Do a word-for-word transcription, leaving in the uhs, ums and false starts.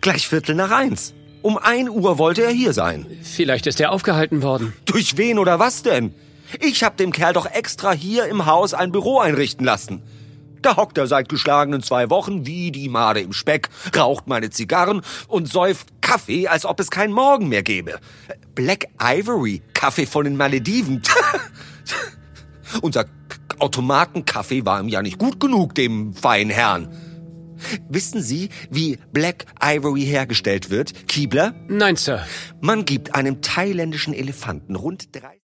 Gleich Viertel nach eins. Um ein Uhr wollte er hier sein. Vielleicht ist er aufgehalten worden. Durch wen oder was denn? Ich hab dem Kerl doch extra hier im Haus ein Büro einrichten lassen. Da hockt er seit geschlagenen zwei Wochen wie die Made im Speck, raucht meine Zigarren und säuft Kaffee, als ob es keinen Morgen mehr gäbe. Black Ivory, Kaffee von den Malediven. Unser Automatenkaffee war ihm ja nicht gut genug, dem feinen Herrn. Wissen Sie, wie Black Ivory hergestellt wird, Keebler? Nein, Sir. Man gibt einem thailändischen Elefanten rund drei...